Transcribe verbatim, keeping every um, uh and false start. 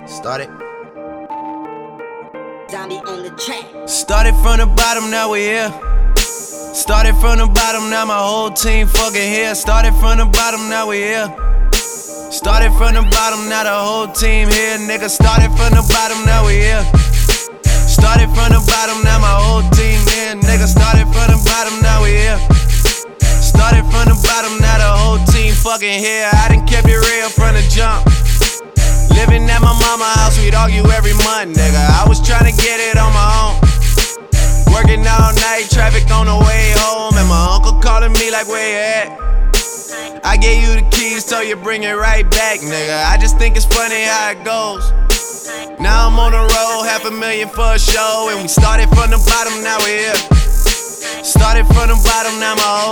Started. Zombie on the track. Started from the bottom, now we here. Started from the bottom, now my whole team fucking here. Started from the bottom, now we here. Started from the bottom, now the whole team here. Nigga, started from the bottom, now we here. Started from the bottom, now my whole team here. Nigga, started from the bottom, now we here. Started from the bottom, now the whole team fucking here. I done kept it real from the jump. Living at my mama's house, we'd argue every month, nigga. I was tryna get it on my own. Working all night, traffic on the way home, and my uncle calling me like, where you at? I gave you the keys, so you bring it right back, nigga. I just think it's funny how it goes. Now I'm on the road, half a million for a show, and we started from the bottom, now we here. Started from the bottom, now my whole